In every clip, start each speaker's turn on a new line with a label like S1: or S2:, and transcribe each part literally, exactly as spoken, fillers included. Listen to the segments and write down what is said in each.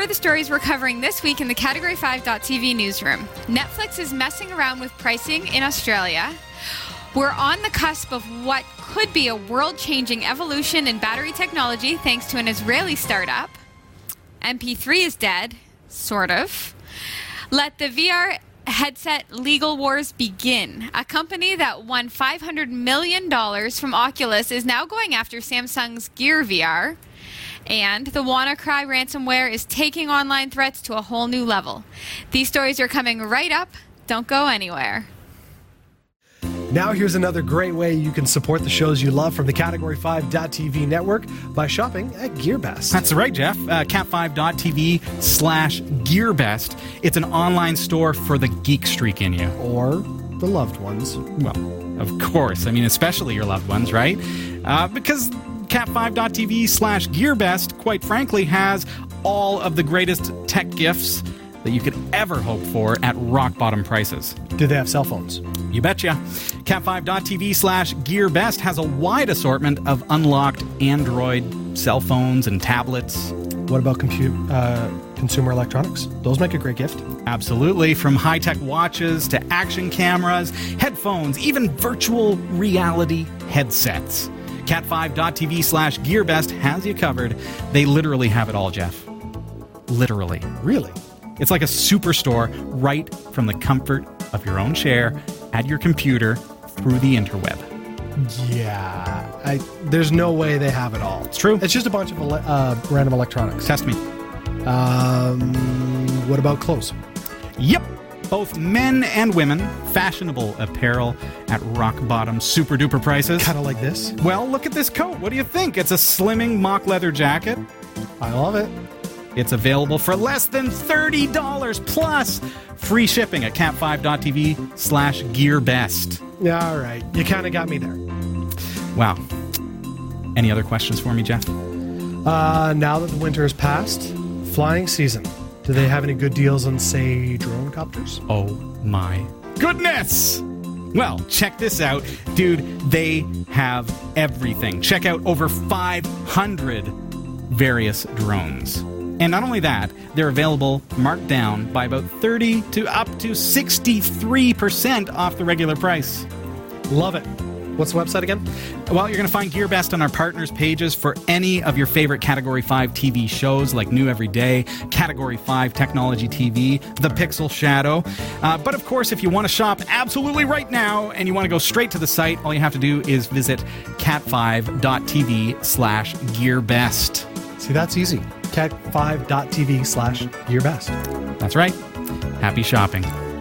S1: are the stories we're covering this week in the Category five dot T V newsroom. Netflix is messing around with pricing in Australia. We're on the cusp of what could be a world-changing evolution in battery technology thanks to an Israeli startup. M P three is dead, sort of. Let the V R headset legal wars begin. A company that won five hundred million dollars from Oculus is now going after Samsung's Gear V R. And the WannaCry ransomware is taking online threats to a whole new level. These stories are coming right up. Don't go anywhere.
S2: Now here's another great way you can support the shows you love from the Category five dot T V network by shopping at GearBest.
S3: That's right, Jeff. Uh, cat five dot T V slash GearBest. It's an online store for the geek streak in you.
S2: Or the loved ones.
S3: Well, of course. I mean, especially your loved ones, right? Uh, because cat five dot T V slash GearBest, quite frankly, has all of the greatest tech gifts that you could ever hope for at rock-bottom prices.
S2: Do they have cell phones?
S3: You betcha. cat five dot T V slash GearBest has a wide assortment of unlocked Android cell phones and tablets.
S2: What about compute, uh, consumer electronics? Those make a great gift.
S3: Absolutely. From high-tech watches to action cameras, headphones, even virtual reality headsets. cat five dot T V slash GearBest has you covered. They literally have it all, Jeff. Literally.
S2: Really?
S3: It's like a superstore right from the comfort of your own chair at your computer through the interweb.
S2: Yeah. I, there's no way they have it all.
S3: It's true.
S2: It's just a bunch of ele- uh, random electronics.
S3: Test me.
S2: Um, what about clothes?
S3: Yep. Both men and women, fashionable apparel at rock-bottom, super-duper prices.
S2: Kind of like this?
S3: Well, look at this coat. What do you think? It's a slimming mock leather jacket.
S2: I love it.
S3: It's available for less than thirty dollars plus free shipping at cat five dot T V slash GearBest.
S2: Yeah, all right. You kind of got me there.
S3: Wow. Any other questions for me, Jeff?
S2: Uh, now that the winter has passed, flying season. Do they have any good deals on, say, drone copters?
S3: Oh my goodness! Well, check this out. Dude, they have everything. Check out over five hundred various drones. And not only that, they're available marked down by about thirty to up to sixty-three percent off the regular price.
S2: Love it. What's the website again?
S3: Well, you're going to find GearBest on our partners pages for any of your favorite Category five T V shows like New Every Day, Category five Technology T V, The Pixel Shadow. Uh, but of course, if you want to shop absolutely right now and you want to go straight to the site, all you have to do is visit cat five dot T V slash GearBest.
S2: See, that's easy. cat five dot T V slash GearBest.
S3: That's right. Happy shopping.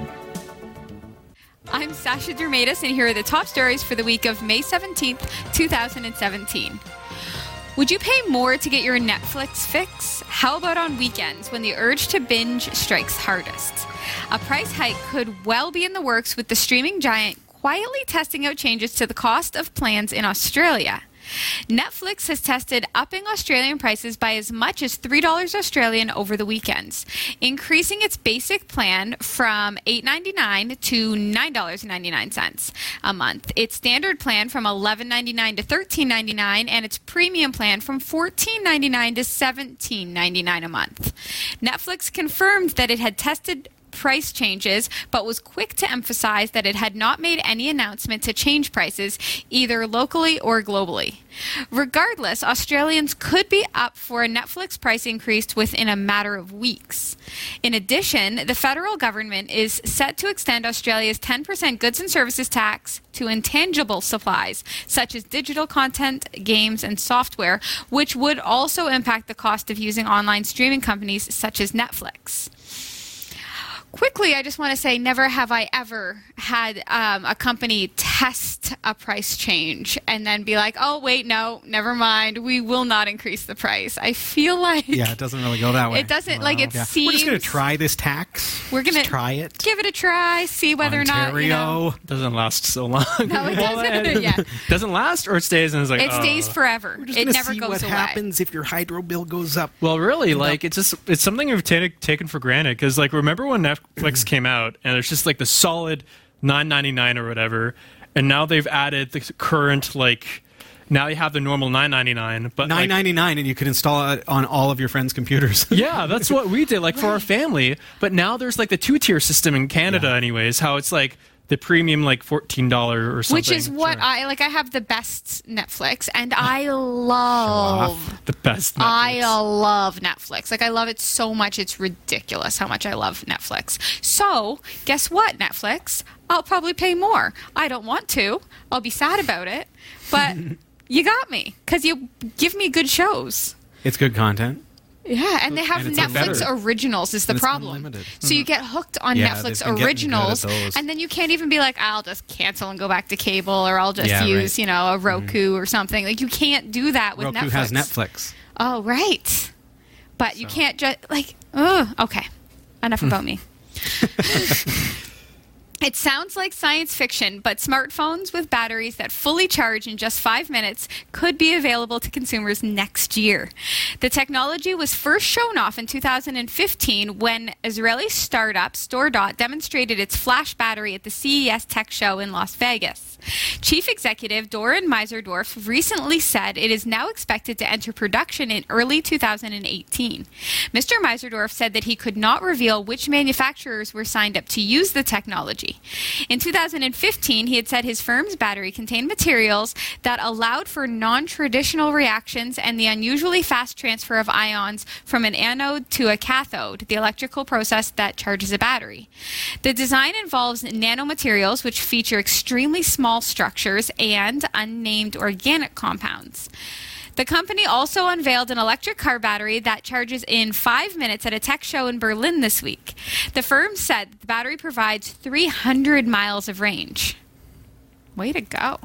S1: I'm Sasha Dermatis, and here are the top stories for the week of May seventeenth, twenty seventeen. Would you pay more to get your Netflix fix? How about on weekends when the urge to binge strikes hardest? A price hike could well be in the works with the streaming giant quietly testing out changes to the cost of plans in Australia. Netflix has tested upping Australian prices by as much as three dollars Australian over the weekends, increasing its basic plan from eight dollars and ninety-nine cents to nine dollars and ninety-nine cents a month, its standard plan from eleven dollars and ninety-nine cents to thirteen dollars and ninety-nine cents, and its premium plan from fourteen dollars and ninety-nine cents to seventeen dollars and ninety-nine cents a month. Netflix confirmed that it had tested price changes, but was quick to emphasize that it had not made any announcement to change prices, either locally or globally. Regardless, Australians could be up for a Netflix price increase within a matter of weeks. In addition, the federal government is set to extend Australia's ten percent goods and services tax to intangible supplies, such as digital content, games, and software, which would also impact the cost of using online streaming companies such as Netflix. Quickly, I just want to say never have I ever had um, a company test a price change and then be like, oh, wait, no, never mind. We will not increase the price. I feel like...
S3: Yeah, it doesn't really go that way.
S1: It doesn't,
S3: well,
S1: like, it
S3: yeah.
S1: seems...
S3: We're just going to try this tax.
S1: We're going to
S3: try it.
S1: Give it a try, see whether
S3: Ontario.
S1: or not, you know...
S4: Doesn't last so long.
S1: No, it doesn't. Yeah.
S4: Doesn't last, or it stays and it's like,
S1: It
S4: oh.
S1: stays forever.
S3: We're just
S1: It
S3: gonna
S1: never
S3: see
S1: goes
S3: what
S1: away.
S3: happens if your hydro bill goes up.
S4: Well, really, like, it's just, it's something we've ta- taken for granted, because, like, remember when Netflix came out, and it's just, like, the solid nine ninety-nine or whatever, and now they've added the current, like, Now you have the normal nine ninety-nine, but
S3: nine
S4: like,
S3: ninety-nine, and you could install it on all of your friends' computers.
S4: yeah, that's what we did, like for our family. But now there's like the two-tier system in Canada,
S3: Yeah.
S4: anyways. How it's like the premium, like fourteen dollars or something.
S1: Which is what
S4: Sure.
S1: I like. I have the best Netflix, and I love.
S4: the best. Netflix.
S1: I love Netflix. Like, I love it so much. It's ridiculous how much I love Netflix. So, guess what, Netflix? I'll probably pay more. I don't want to. I'll be sad about it. But you got me because you give me good shows.
S3: It's good content.
S1: Yeah, and they have
S3: And it's
S1: Netflix
S3: better.
S1: originals is the
S3: And it's
S1: problem.
S3: unlimited.
S1: So you get hooked on
S3: Yeah,
S1: Netflix
S3: they've been getting
S1: originals,
S3: good at those.
S1: and then you can't even be like, I'll just cancel and go back to cable, or I'll just
S3: Yeah,
S1: use,
S3: right.
S1: you know, a Roku or something. Like, you can't do that with
S3: Roku
S1: Netflix.
S3: has Netflix.
S1: Oh, right. But you
S3: So.
S1: can't just, like, oh, okay. Enough about me. It sounds like science fiction, but smartphones with batteries that fully charge in just five minutes could be available to consumers next year. The technology was first shown off in two thousand fifteen when Israeli startup StoreDot demonstrated its flash battery at the C E S Tech Show in Las Vegas. Chief Executive Doran Meiserdorf recently said it is now expected to enter production in early two thousand eighteen. Mister Meiserdorf said that he could not reveal which manufacturers were signed up to use the technology. In two thousand fifteen, he had said his firm's battery contained materials that allowed for non-traditional reactions and the unusually fast transfer of ions from an anode to a cathode, the electrical process that charges a battery. The design involves nanomaterials, which feature extremely small structures and unnamed organic compounds. The company also unveiled an electric car battery that charges in five minutes at a tech show in Berlin this week. The firm said the battery provides three hundred miles of range. Way to go.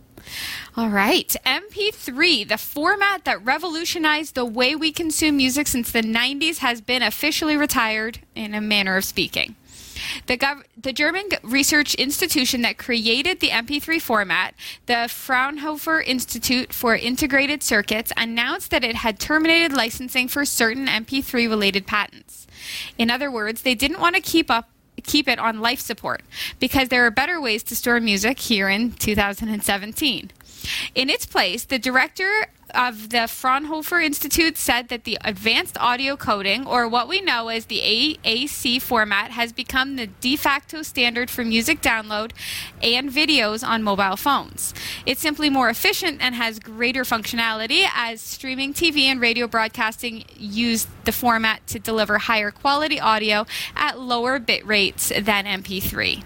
S1: All right, M P three, the format that revolutionized the way we consume music since the nineties, has been officially retired, in a manner of speaking. The, gov- the German research institution that created the M P three format, the Fraunhofer Institute for Integrated Circuits, announced that it had terminated licensing for certain M P three related patents. In other words, they didn't want to keep up keep it on life support because there are better ways to store music here in two thousand seventeen. In its place, the director of the Fraunhofer Institute said that the advanced audio coding, or what we know as the A A C format, has become the de facto standard for music download and videos on mobile phones. It's simply more efficient and has greater functionality, as streaming T V and radio broadcasting use the format to deliver higher quality audio at lower bit rates than M P three.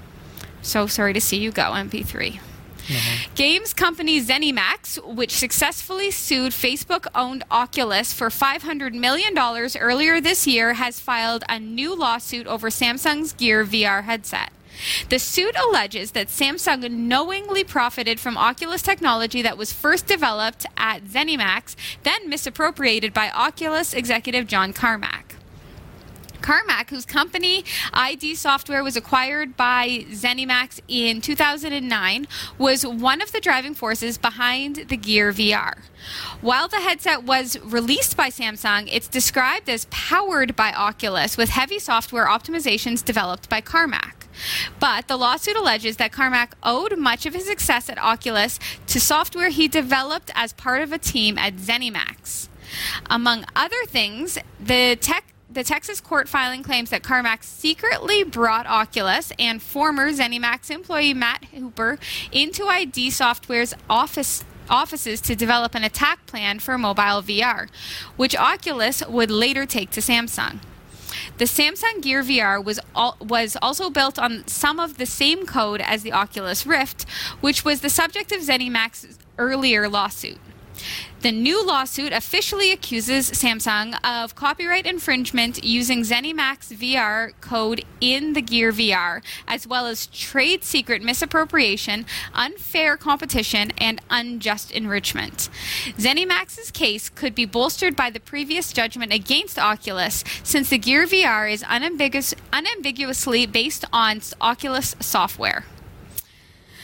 S1: So sorry to see you go, M P three. Games company ZeniMax, which successfully sued Facebook-owned Oculus for five hundred million dollars earlier this year, has filed a new lawsuit over Samsung's Gear V R headset. The suit alleges that Samsung knowingly profited from Oculus technology that was first developed at ZeniMax, then misappropriated by Oculus executive John Carmack. Carmack, whose company I D Software was acquired by ZeniMax in two thousand nine, was one of the driving forces behind the Gear V R. While the headset was released by Samsung, it's described as powered by Oculus with heavy software optimizations developed by Carmack. But the lawsuit alleges that Carmack owed much of his success at Oculus to software he developed as part of a team at ZeniMax. Among other things, the tech The Texas court filing claims that Carmack secretly brought Oculus and former ZeniMax employee Matt Hooper into I D Software's office offices to develop an attack plan for mobile V R, which Oculus would later take to Samsung. The Samsung Gear V R was al- was also built on some of the same code as the Oculus Rift, which was the subject of ZeniMax's earlier lawsuit. The new lawsuit officially accuses Samsung of copyright infringement using ZeniMax V R code in the Gear V R, as well as trade secret misappropriation, unfair competition, and unjust enrichment. ZeniMax's case could be bolstered by the previous judgment against Oculus, since the Gear V R is unambiguous, unambiguously based on Oculus software.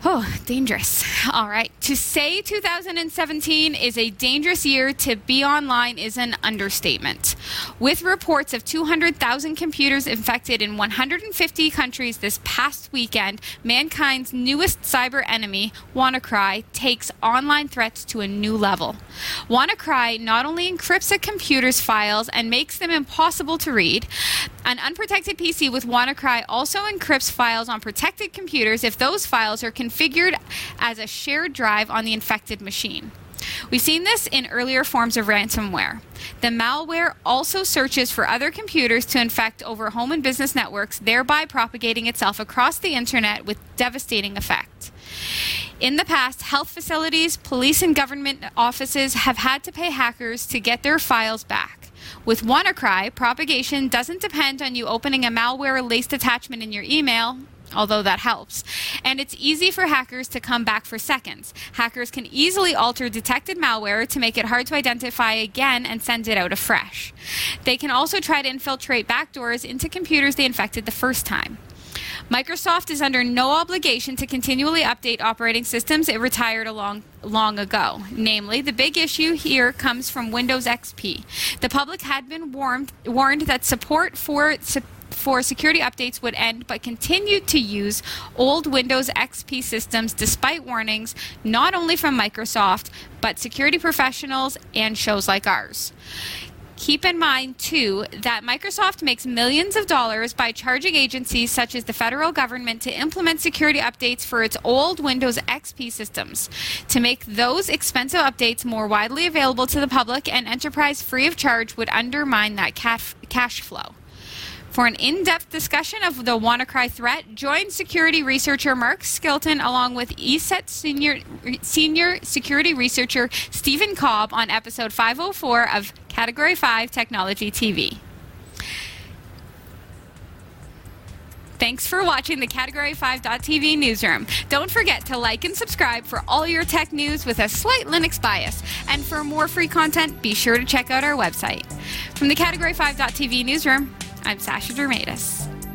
S1: Oh, dangerous. All right. To say two thousand seventeen is a dangerous year to be online is an understatement. With reports of two hundred thousand computers infected in one hundred fifty countries this past weekend, mankind's newest cyber enemy, WannaCry, takes online threats to a new level. WannaCry not only encrypts a computer's files and makes them impossible to read, an unprotected P C with WannaCry also encrypts files on protected computers if those files are configured as a shared drive on the infected machine. We've seen this in earlier forms of ransomware. The malware also searches for other computers to infect over home and business networks, thereby propagating itself across the internet with devastating effect. In the past, health facilities, police, and government offices have had to pay hackers to get their files back. With WannaCry, propagation doesn't depend on you opening a malware-laced attachment in your email, although that helps. And it's easy for hackers to come back for seconds. Hackers can easily alter detected malware to make it hard to identify again and send it out afresh. They can also try to infiltrate backdoors into computers they infected the first time. Microsoft is under no obligation to continually update operating systems it retired a long, long ago. Namely, the big issue here comes from Windows X P. The public had been warned, warned that support for for security updates would end, but continued to use old Windows X P systems despite warnings not only from Microsoft, but security professionals and shows like ours. Keep in mind, too, that Microsoft makes millions of dollars by charging agencies such as the federal government to implement security updates for its old Windows X P systems. To make those expensive updates more widely available to the public and enterprise free of charge would undermine that cash flow. For an in-depth discussion of the WannaCry threat, join security researcher Mark Skilton along with E S E T senior, senior security researcher Stephen Cobb on episode five oh four of Category five Technology T V. Thanks for watching the Category five dot T V newsroom. Don't forget to like and subscribe for all your tech news with a slight Linux bias. And for more free content, be sure to check out our website. From the Category five dot T V newsroom, I'm Sasha Dermatis.